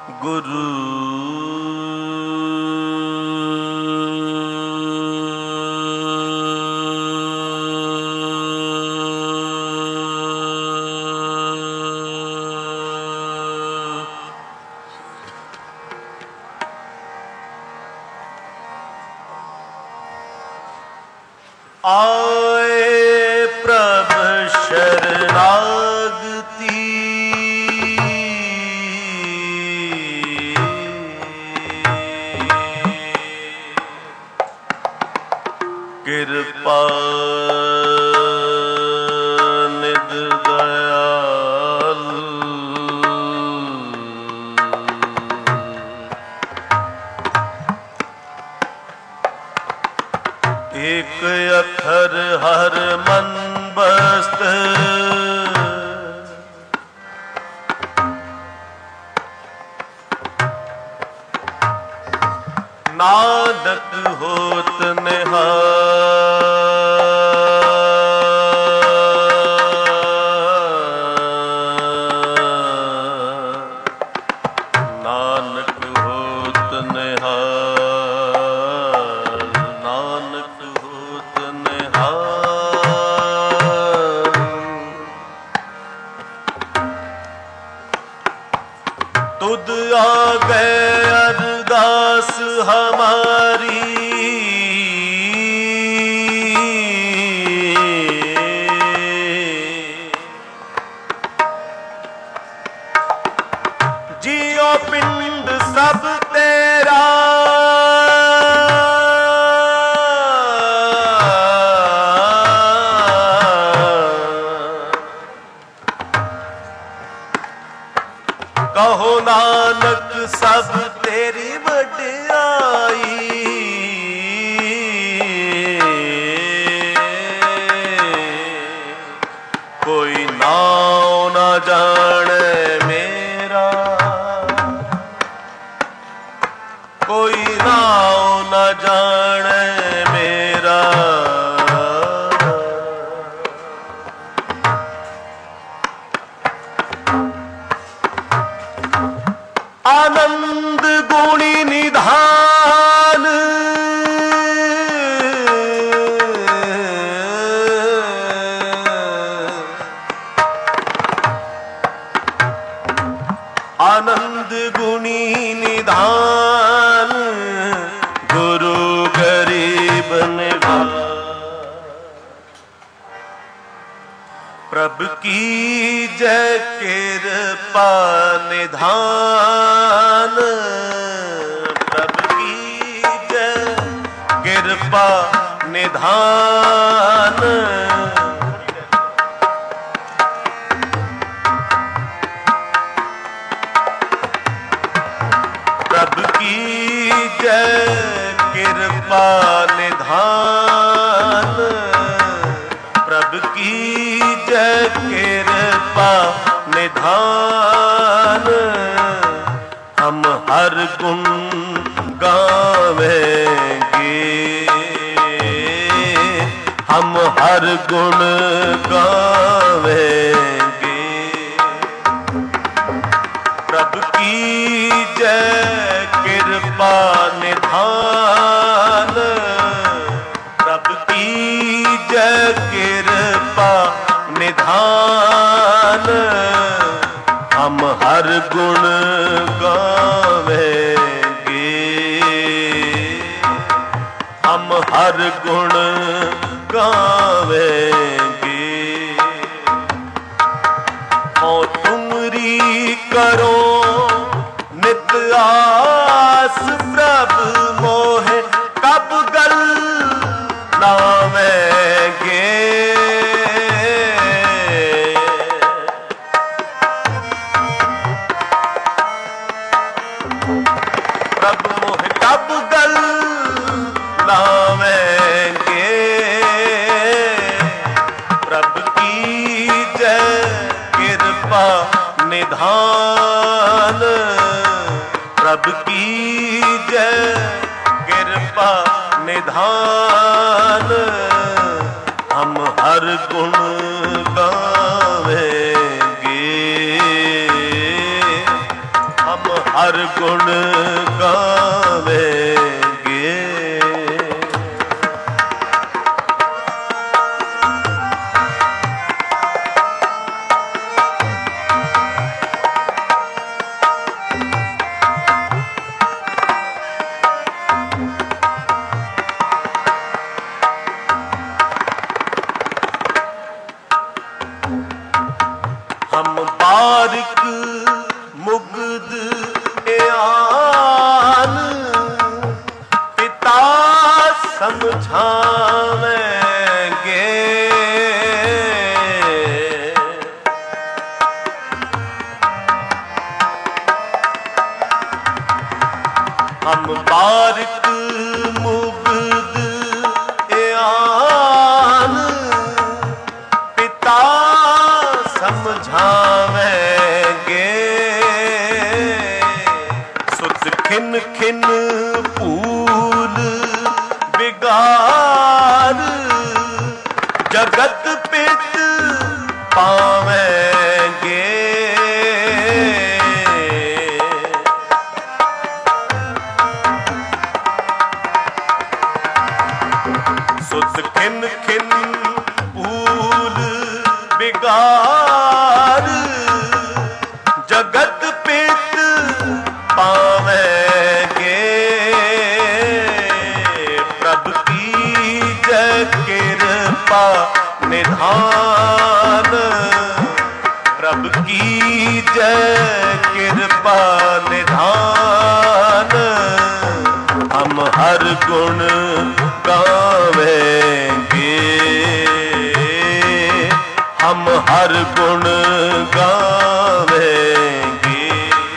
गुरु आए प्रभ शरणागति कृपा निध दयाल एक अक्षर हर मन बस्त नानक होत निहाल नानक होत निहाल नानक होत निहाल तुद आ गए अरदास हमारी जियो पिंड सब तेरा कहो नानक सब तेरी वड्याई कोई नाम न जाने मेरा कोई नाम न जाने मेरा आनंद गुणी निधान आनंद गुणी निधान गुरु गरीब निवार प्रभु की जय कृपा निधान प्रभु की जय कृपा निधान प्रभु की जय कृपा निधान प्रभु की जय कृपा निधान हम हर गुण गावेंगे हम हर गुण गावेंगे प्रभु की जय कृपा निधान प्रभु की जय कृपा निधान हम हर गुण गावेंगे हम हर गुण गावेंगे हो तुमरी करो नित आस प्रभु मोहे कब गल नावेंगे प्रभु मोहे कब गल नावेंगे प्रभु की जय कृपा निधान प्रभु की जय कृपा निधान हम हर गुण गावेंगे हम हर गुण गावेंगे। हम बारिक मुग्ध एआन पिता समझावेंगे। हम बारिक मुग्ध एआन पिता समझावेंगे। सुध खिन खिन फूल बिगाड़ जगत पित पावेंगे। सुध खिन खिन फूल बिगाड़ जगत पित पावेंगे। प्रभु की जय कृपा निधान, प्रभु की जय कृपा निधान। हम हर गुण गावेंगे, हम हर गुण गावेंगे।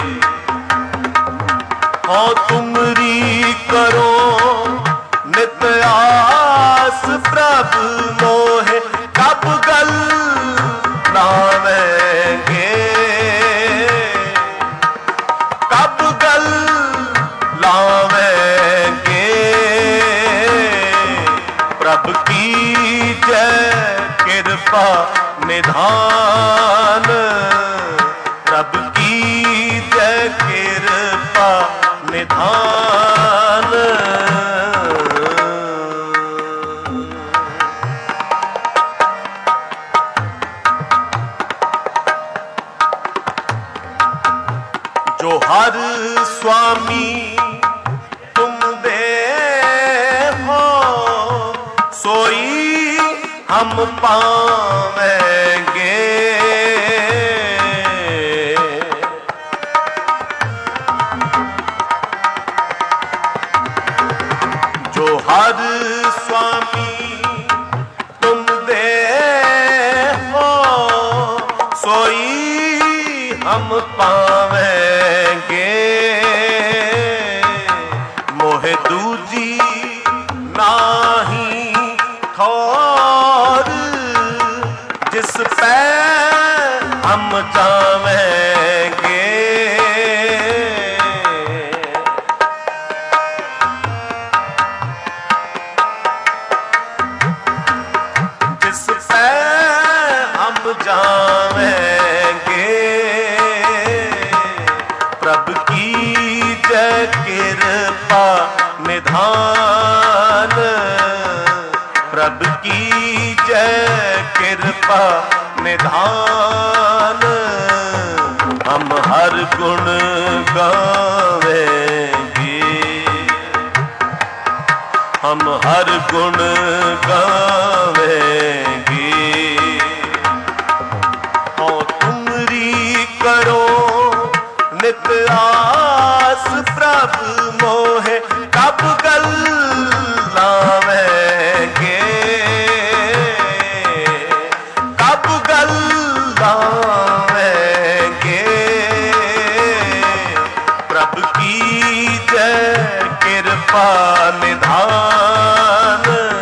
हाँ तुमरी करो नित आस, प्रभु मोहे कब गल लावेंगे। कब गल लावेंगे। प्रभु की जय कृपा निधान, प्रभु की जय कृपा निधान। जो हर स्वामी तुम दे हो, सोई हम पावेंगे। जो हर स्वामी तुम दे हो, सोई हम पावेंगे। मोहे दूजी नाही ठौर, जिस पे हम जावेंगे। जिस पे हम जावेंगे। प्रभु की जय कृपा निधान, प्रभु की जय कृपा निधान। हम हर गुण गावेंगे, हम हर गुण गावेंगे। हाँ तुमरी करो नित आस, प्रभु मोहे कब गल लावेंगे। कब गल लावेंगे। प्रभु की जय कृपा निधान,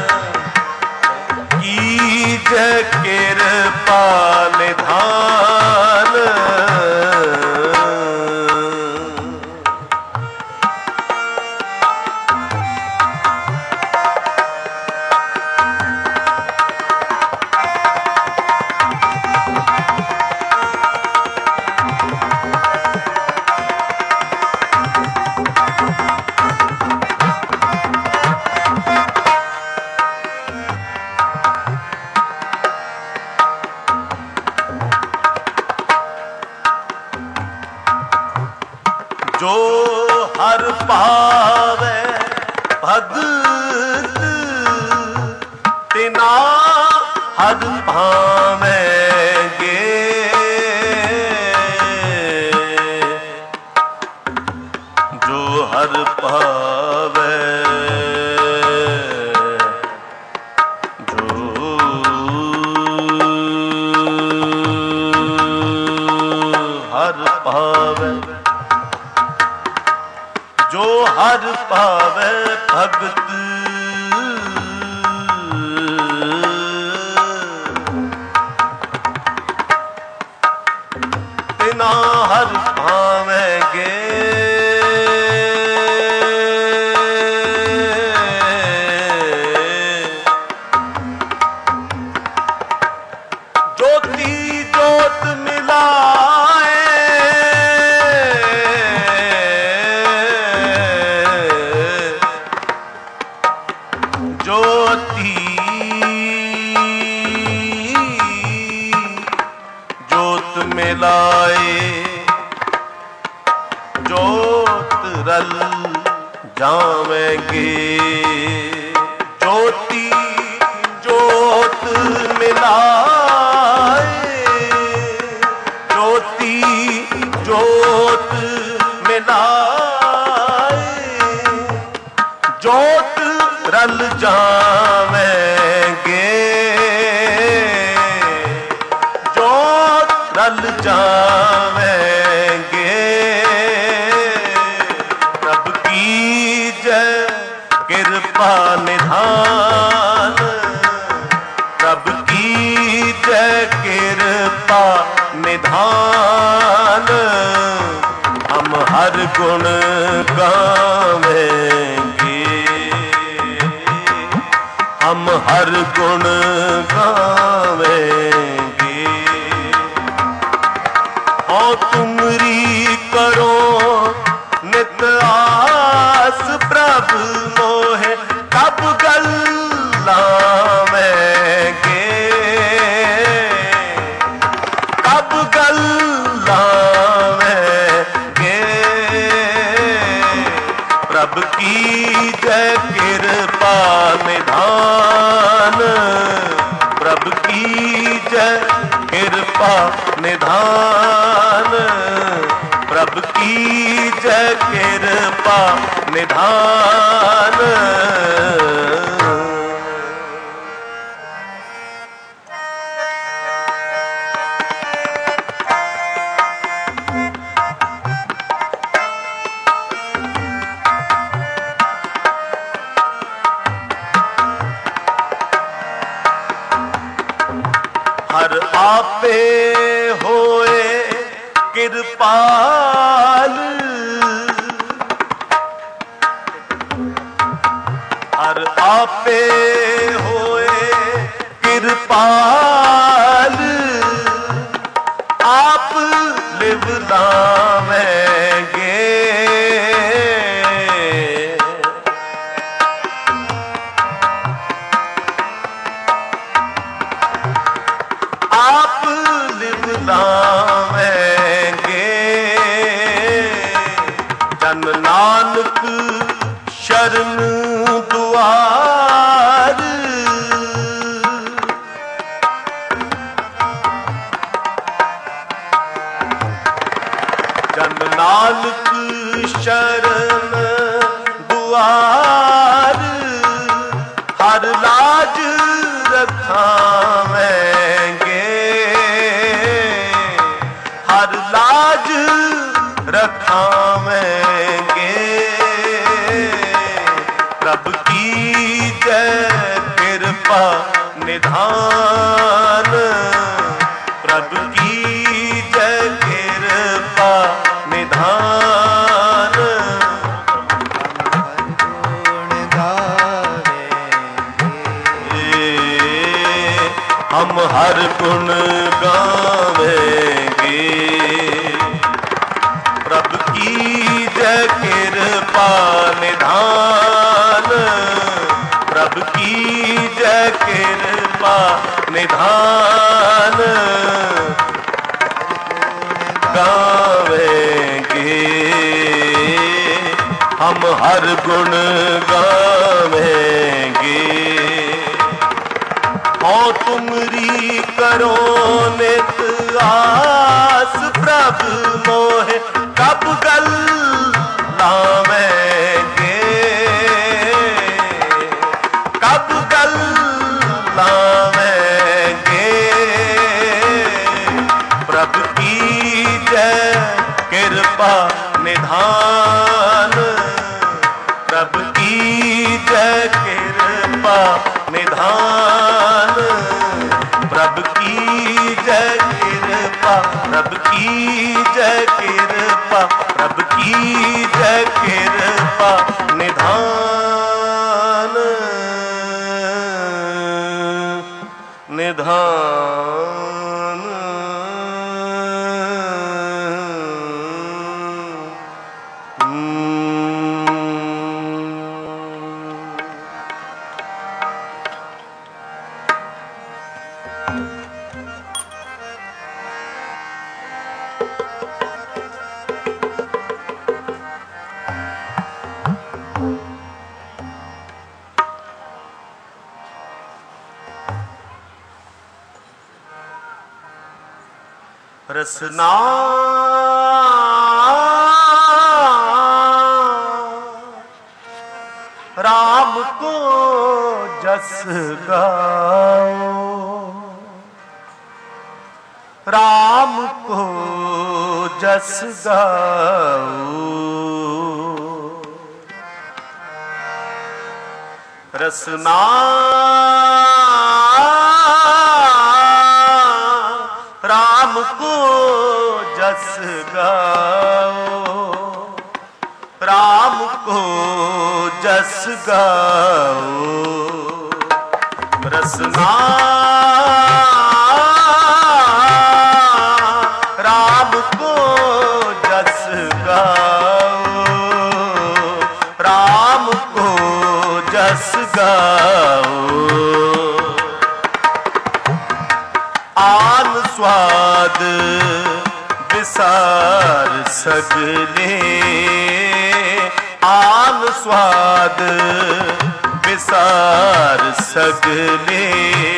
की जय कृपा निधान। हर पावे भगत तिना हर भावेंगे। जो हर पावे जो हर पावे भगत तिना हर भावेंगे। ज्योति ज्योत मिलाए ज्योति ज्योत मिलाए ज्योत रल जावेंगे। ज्योति ज्योत मिलाए ज्योति ज्योत मिलाए ज्योत रल जावेंगे। ज्योत रल जावेंगे। प्रभ की जय कृपा निधान। प्रभ की जय कृपा निधान। हम हर गुण गावेंगे। हम हर गुण गावेंगे। हो तुमरी करो नित आस प्रभु मोहे कब गल्लावेंगे। कब गल्लावेंगे। प्रभु की जय कृपा निधान। प्रभु की जय कृपा निधान। प्रभु की जय कृपा निधान। हर आपे होए कृपाल। हर आपे होए कृपाल। आप लिवलावेंगे। आप लिवलावेंगे। जन नानक शरण दुआर। जन नानक शरण दुआर। हर लाज रखावेंगे। हर लाज रखावेंगे। प्रभु की जय कृपा निधान। प्रभु की जय कृपा निधान। हम हर गुण गावेंगे। प्रभु की जय कृपा निधान। प्रभु की जय कृपा निधान। गावेंगे। हम हर गुण गावेंगे। हो तुमरी करो नित आस प्रभु मोहे कब गल लावेंगे, कब गल लावेंगे। प्रभु की जय कृपा निधान, प्रभु की जय कृपा निधान, प्रभु की जय कृपा, प्रभु की जय कृपा, प्रभु की जय कृपा निधान, निधान। रसना राम को जस गाओ, राम को जस गाओ। रसना राम को जस गाओ, राम को जस गाओ। रसना राम को जस गाओ, राम को जस गाओ। आन स्वाद विसार सगले, आन स्वाद विसार सगले।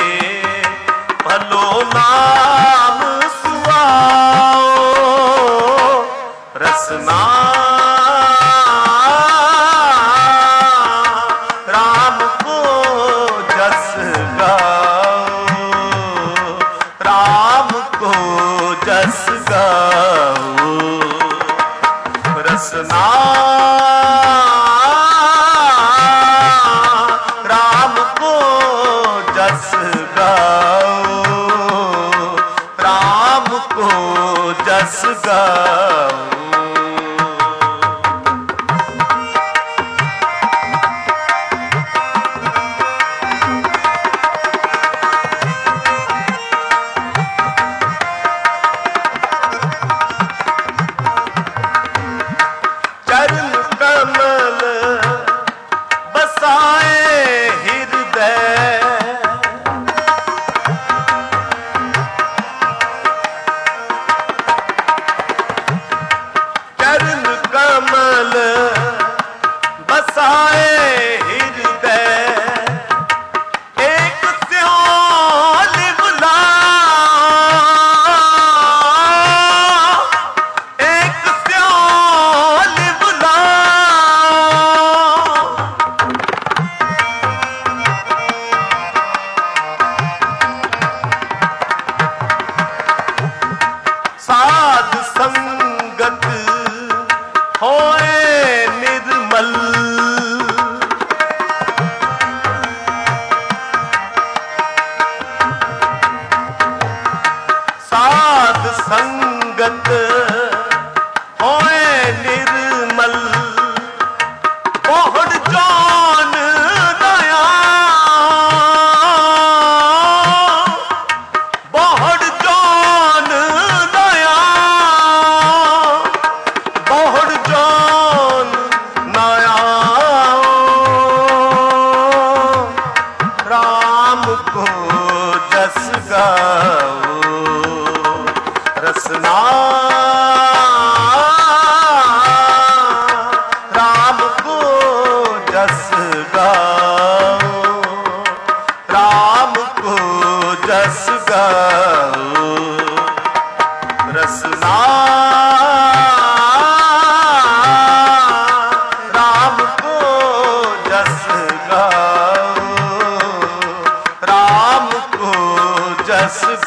भलो नाम सुआओ, रसना राम को जस गाओ, राम को जस गाओ। रसना राम को जस गाओ,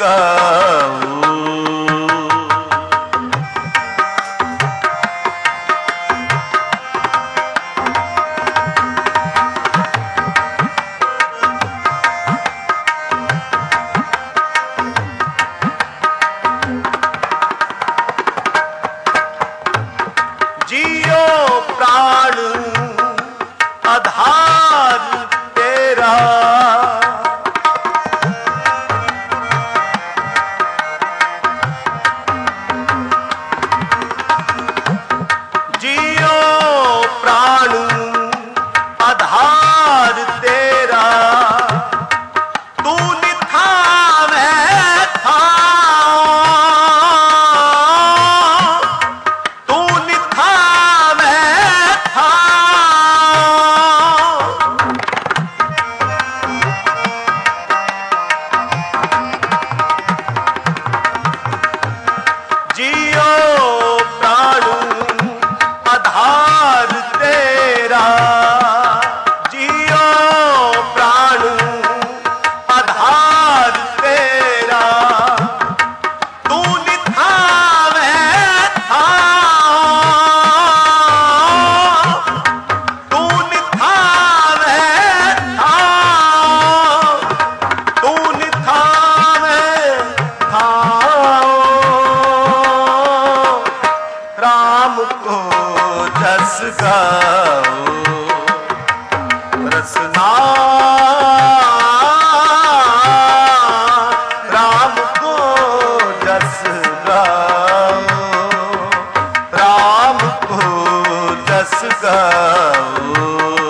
गाओ। जियो प्राण आधार तेरा, जियो प्राण आधार तेरा, तू निथा मैं था, तू निथा मैं था। जियो प्राण आधार तेरा, जियो प्राण आधार तेरा, तू निथा मैं था, तू निथा मैं था, तू निथा मैं था। राम को जस गाओ रसना, राम को जस गाओ, राम को जस गाओ।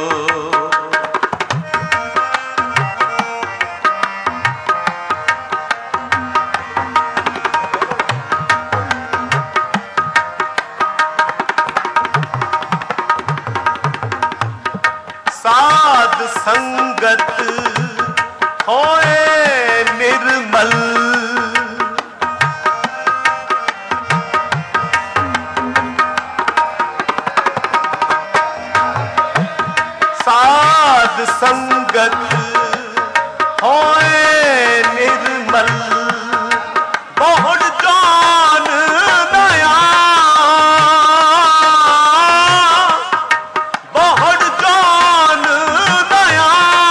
साध संगत होए निर्मल, साध संगत होए निर्मल, बहुड़ जान नया, बहुड़ जान नया,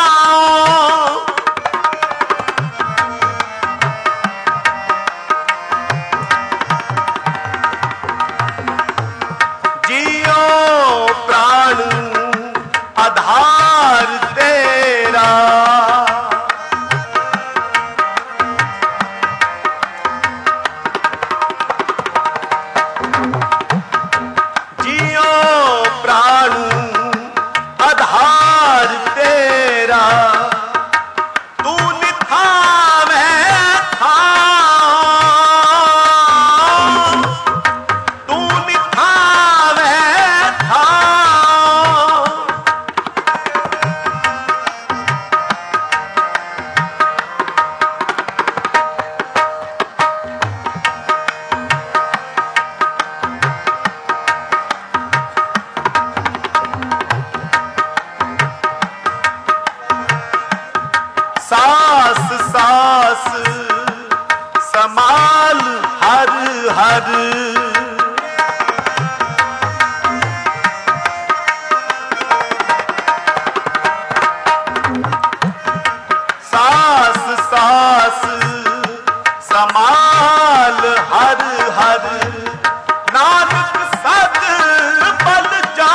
जियो प्राण आधार तेरा, जियो प्राण आधार तेरा, तू निथा मैं था, तू निथा मैं था। सास सास समाल हर हर, सास सास समाल हर हर, नानक सद बल जा,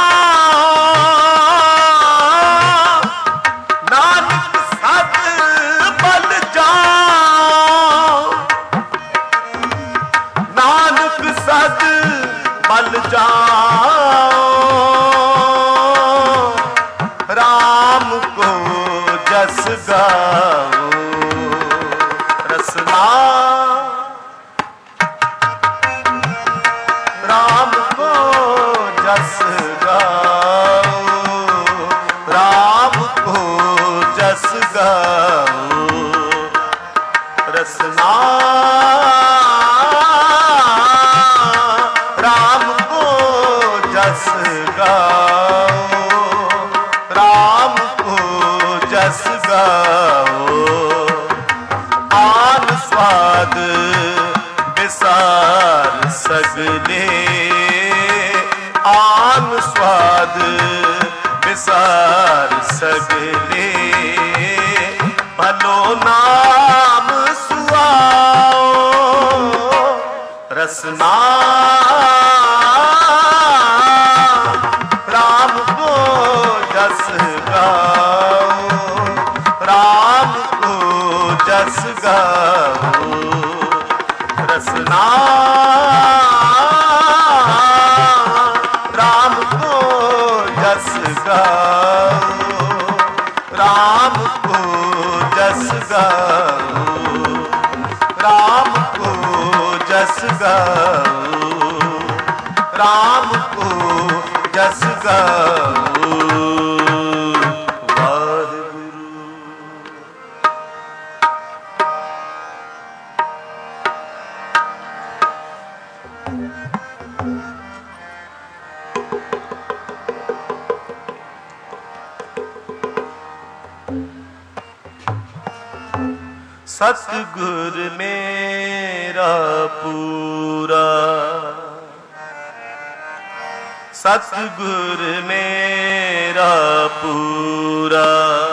नानक सद बल जा, नानक सद बल जा। राम को जस गाओ रसना, राम को जस गाओ, राम को जस गाओ रसना, राम को जस गाओ, राम को जस गाओ। सगले भलो नाम सुआओ रसना राम को जस गाओ राम को जस गाओ रसना राम को जस गाओ राम को जस गाओ राम को जस गाओ राम को जस गाओ वाहिगुरु। सतगुर मेरा पूरा सतगुर मेरा पूरा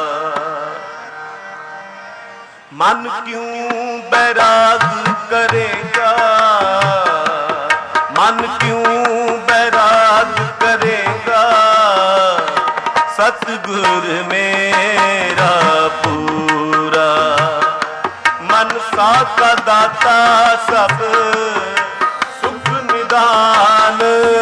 मन क्यों बैराग करेगा मन क्यों बैराग करेगा सतगुर मेरा पूरा मनसा का दाता सब सुख निदान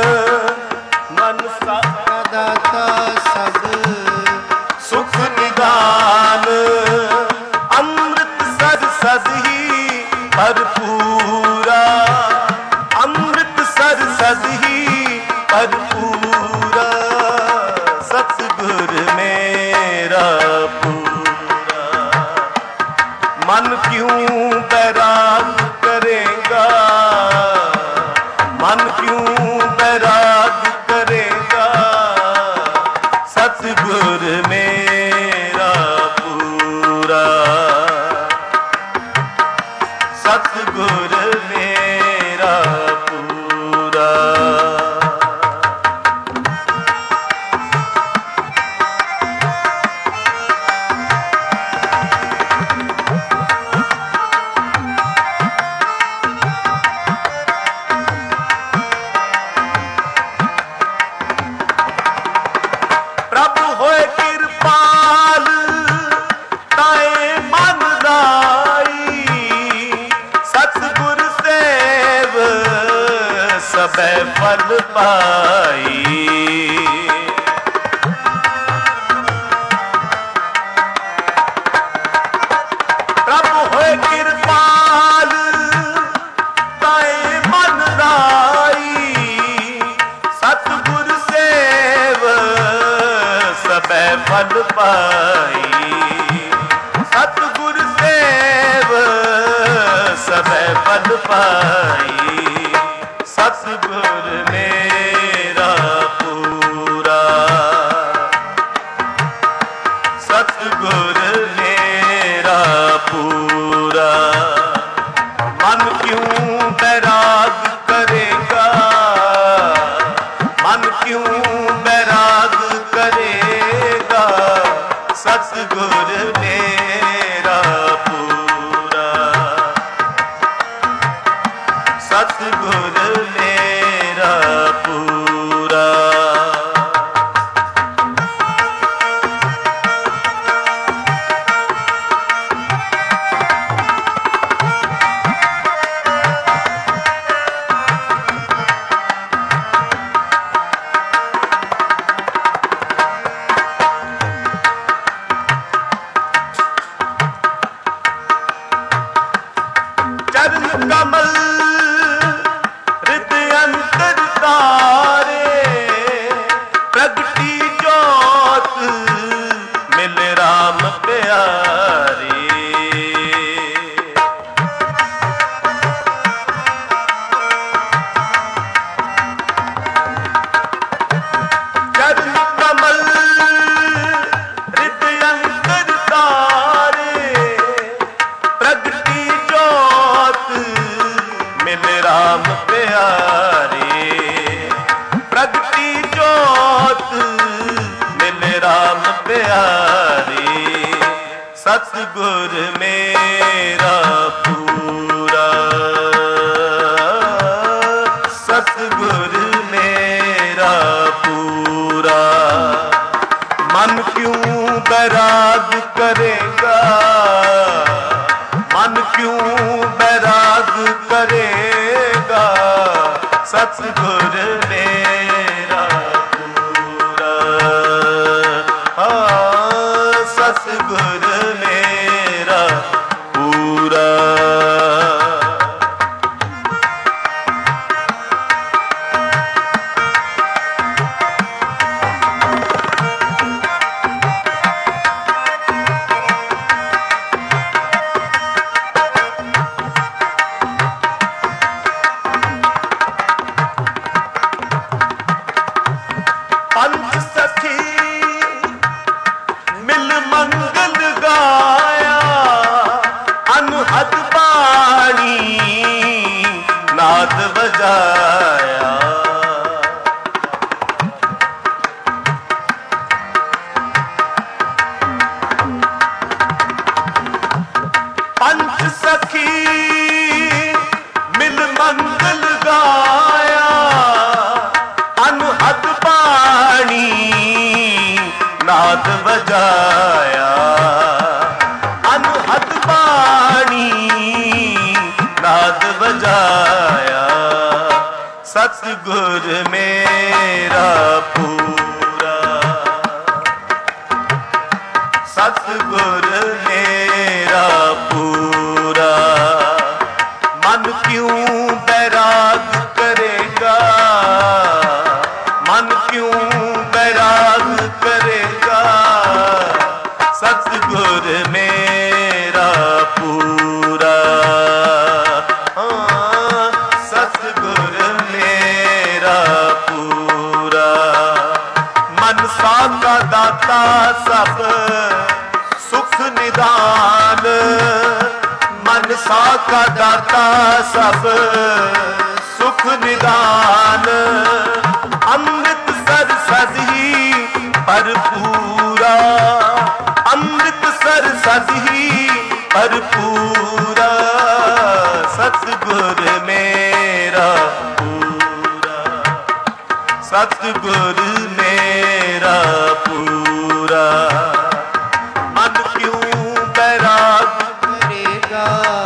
मनसा का दाता सब सुख निदान अमृत सर सद ही भरपूरा अमृत सर सद ही भरपूरा सतगुर मेरा पूरा मन क्यों बैराग करेगा मन क्यों बैराग करेगा सतगुर मेरा पूरा सतगुर मेरा पूरा। प्रभु होए कृपाल ताए मन दाई सतगुर सेव सबे फल पाई प्रभु होए कृपाल ताए मन दाई सतगुर सेव सबे फल पाई सतगुर सेव सबे फल पाई सतगुर मेरा पूरा सतगुर मेरा पूरा मन क्यों बैराग करेगा मन क्यों बैराग करेगा सतगुर मेरा पूरा सतगुर मेरा पूरा। चरण कमल हृदय अंतर तारे प्रगटी जोत मिल राम प्यारे चरण कमल हृदय अंतर तारे प्रगटी जोत मिल राम प्यारे प्रगटी जोत मिल राम प्यारे सतगुर मेरा पूरा, सतगुर मेरा पूरा। मन क्यों बैराग करेगा, मन क्यों बैराग करेगा, सतगुर मेरा पूरा, हाँ सतगुर मेरा पूरा। पंच सखी मिल मंगल गाया, अनहद बाणी नाद बजाया। पंच सखी मिल मंगल गाया, अनहद बाणी नाद बजाया, अनहद बाणी नाद बजाया। सतगुर मेरा पूरा, सतगुर मेरा पूरा। मन क्यों बैराग करेगा, मन क्यों बैराग करेगा, सतगुर मेरा पूरा, हाँ सतगुर मेरा पूरा। मनसा का दाता सब सुख निदान, मनसा का दाता सब सुख निदान। अमृत सर सदही भरपूरा, अमृत सर सदही भरपूरा। सतगुर मेरा पूरा, सतगुर मेरा पूरा। मन क्यों बैराग करेगा,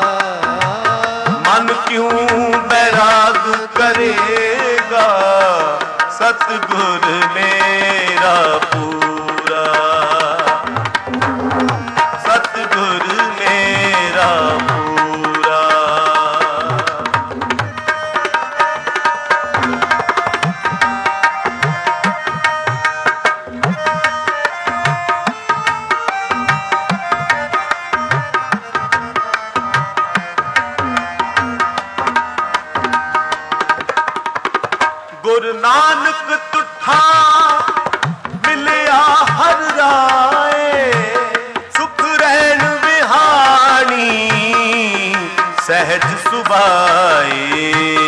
मन क्यों बैराग करेगा, सतगुर मेरा पूरा, सतगुर मेरा पूरा। गुरु नानक तुठा मिलिया हर राए, सुख रहन विहानी सहज सुभाए।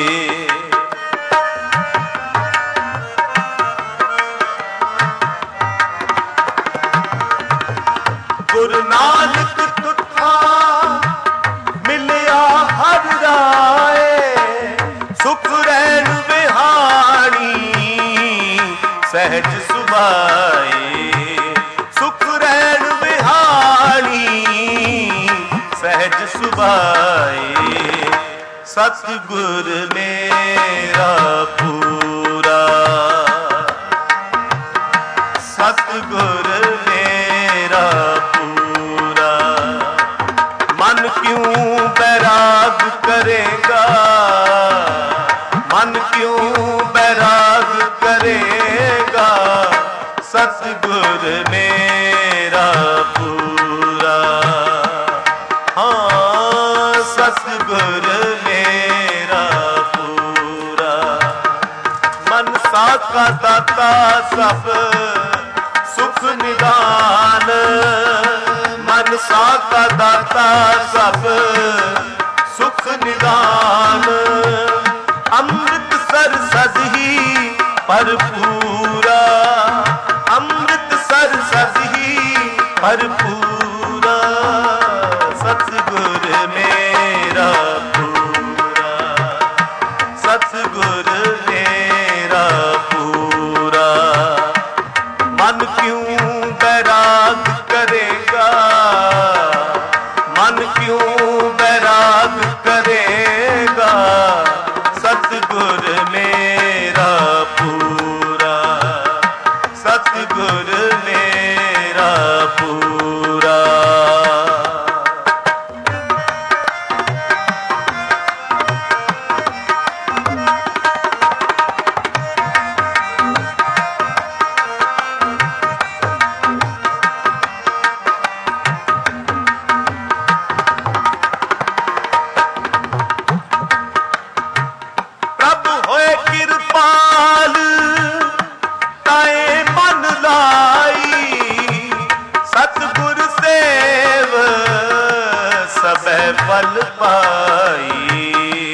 गुरु नानक तुठा मिलिया हर राए, सुख रहन सहज सुभाए। सुख रहन विहानी सहज सुभाए। सतगुर मेरा पूरा, सतगुर मेरा पूरा। मन क्यों बैराग करेगा, मन क्यों बैराग करेगा, सतगुर मेरा पूरा, हाँ सतगुर मेरा पूरा। मनसा का दाता सब सुख निदान, मनसा का दाता सब सुख निदान। अमृत सर सदही भरपूरा, अमृत सर सदही ਭਰਪੂਰਾ ਸਤਿਗੁਰ ਮੇਰਾ ਪੂਰਾ, ਸਤਿਗੁਰ ਮੇਰਾ ਪੂਰਾ। ਮਨ ਕਿਉਂ ਬੈਰਾਗ ਕਰੇਗਾ, ਮਨ ਕਿਉਂ ਬੈਰਾਗ ਕਰੇਗਾ, ਸਤਿਗੁਰ ਮੇਰਾ ਪੂਰਾ, ਸਤਿਗੁਰ ਮੇਰਾ ਪੂਰਾ। ਪ੍ਰਭ ਹੋਏ ਕਿਰਪਾਲ ਤਾਏ ਮਨ ਲਾਈ, ਸਤਿਗੁਰ ਸੇਵ ਸਭੈ ਫਲ ਪਾਈ।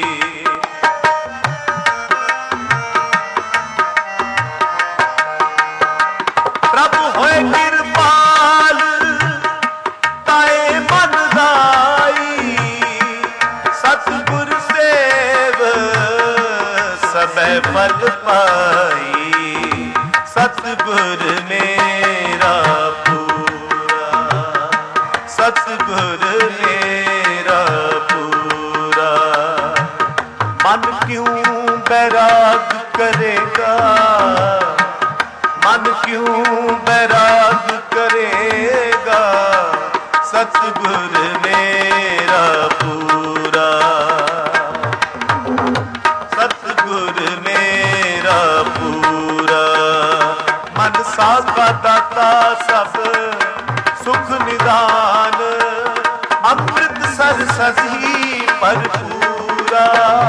ਪ੍ਰਭ ਹੋਏ ਕਿਰਪਾਲ ਤਾਏ ਮਨ ਲਾਈ, ਸਤਿਗੁਰ ਸੇਵ ਸਭੈ ਫਲ ਪਾਈ। ਸਤਿਗੁਰ ਮੇਰਾ ਪੂਰਾ, ਸਤਿਗੁਰ ਮੇਰਾ ਪੂਰਾ। ਮਨ ਕਿਉਂ ਬੈਰਾਗ ਕਰੇਗਾ, ਮਨ ਕਿਉਂ ਬੈਰਾਗ ਕਰੇਗਾ, ਸਤਿਗੁਰ ਮੇਰਾ ਪੂਰਾ, ਸਤਿਗੁਰ ਮੇਰਾ ਪੂਰਾ। ਮਨ ਸਾਖਾ ਦਾਤਾ ਸਭ ਸੁਖ ਨਿਦਾਨ, ਅੰਮ੍ਰਿਤ ਸਰ ਸਜੀ ਭਰਪੂਰਾ,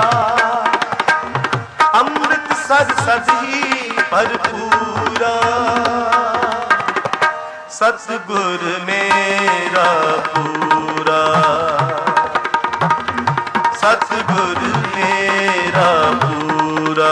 ਅੰਮ੍ਰਿਤ ਸਰ ਸਜੀ ਭਰਪੂਰਾ। ਸਤਿਗੁਰ ਮੇਰਾ ਪੂਰਾ, ਸਤਿਗੁਰ ਮੇਰਾ ਪੂਰਾ,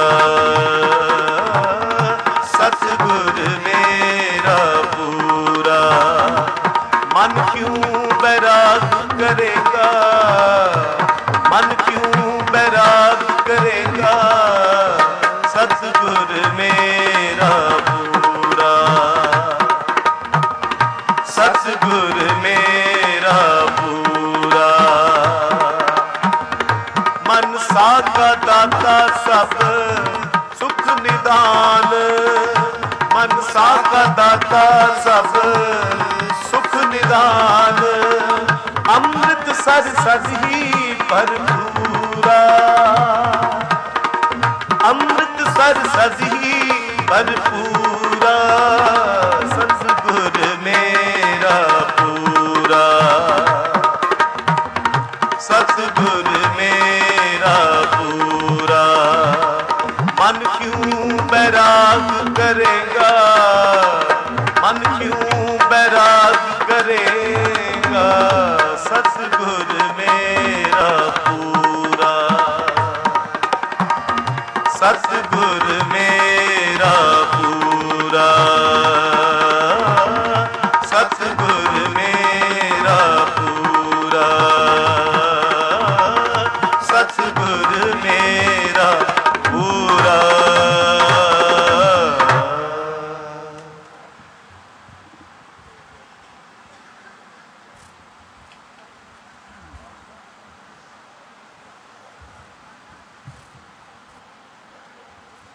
ਸਤਿਗੁਰ ਮੇਰਾ ਪੂਰਾ। ਮਨ ਕਿਉਂ ਬੈਰਾਗ ਕਰੇਗਾ, ਮਨ ਕਿਉਂ ਬੈਰਾਗ ਕਰੇਗਾ, ਸਤਿਗੁਰ ਮੇਰਾ ਪੂਰਾ, ਸਤਿਗੁਰ ਮੇਰਾ ਪੂਰਾ। ਮਨ ਸਾਖਾ ਦਾਤਾ ਸਭ ਸੁਖ ਨਿਦਾਨ, ਮਨ ਸਾਖਾ ਦਾਤਾ ਸਭ ਸੁਖ ਨਿਦਾਨ, ਅੰਮ੍ਰਿਤ ਸਰ ਸਜੀ ਭਰਪੂਰਾ, ਅੰਮ੍ਰਿਤ ਸਰ ਸਜੀ ਭਰਪੂਰਾ।